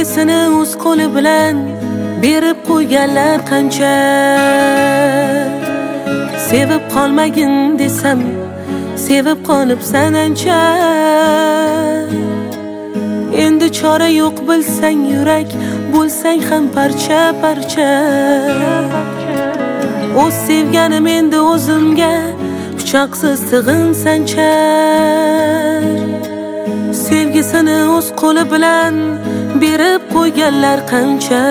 sevgisini o'z qo'li bilan berib qo'yganlar qancha. Sevib qolmagin desam, sevib qolibsan ancha. Endi chora yo'q bilsang yurak, bo'lsang ham parcha parcha. O'z sevganim endi o'zimga pichoqsiz tig'in sanchar. Sevgisini o'z qo'li bilan berib qo'yganlar qancha.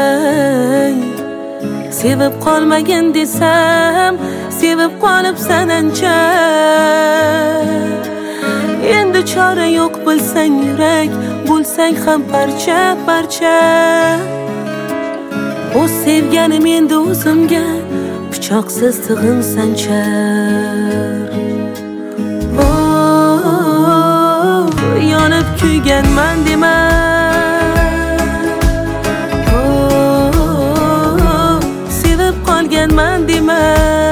Sevib qolmagin desam, sevib qolibsan ancha. Endi chora yo'q bilsang yurak, bo'lsang ham parcha parcha. O'z sevganim endi o'zimga pichoqsiz tig'in sanchar. Yonib kuyganman dema, sevib qolganman dema.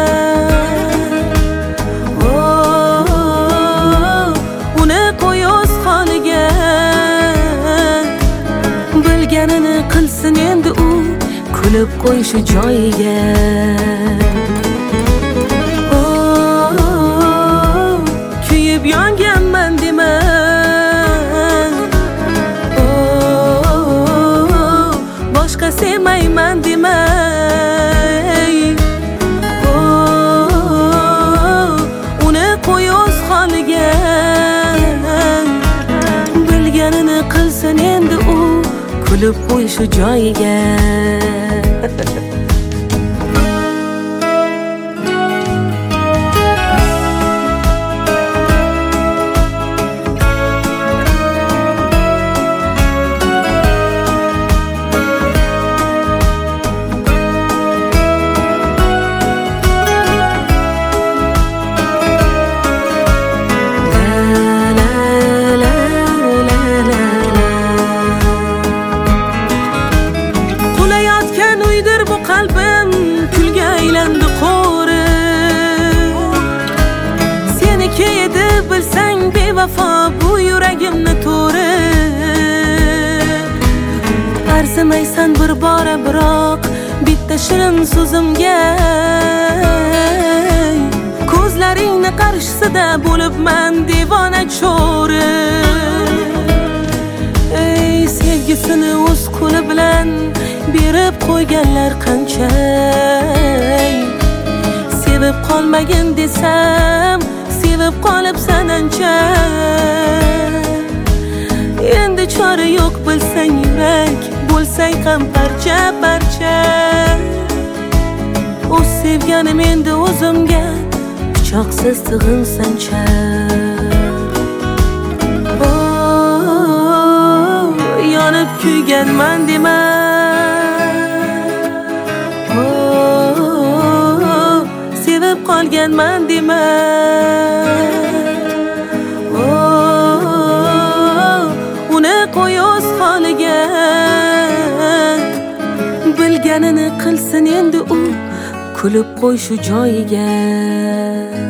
Uni qo'y o'z holiga, bilganini qilsin endi u, kulib qo'y shu joyiga. Kuyib yonganman dema, boshqa sevmayman demay. Uni qo'y o'z holiga, bilganini qilsin endi u, kulib qo'y shu joyiga. Qalbim kulga aylandi qo'ri. Seniki edi bilsang bevafo bu yuragimni to'ri. Arzimaysan bir bora biroq bitta shirin so'zimga. Ko'zlaringni qarshisida bo'libman devona cho'ri. Ey sevgisini o'z qo'li bilan berib qo'yganlar qancha. Sevib qolmagin desam, sevib qolibsan ancha. Endi chora yo'q bilsang yurak, bo'lsang ham parcha parcha. O'z sevganim endi o'zimga pichoqsiz tig'in sanchar. Yonib kuyganman dema, sevib qolganman dema. Uni qo'y o'z holiga, bilganini qilsin endi u, kulib qo'y shu joyiga.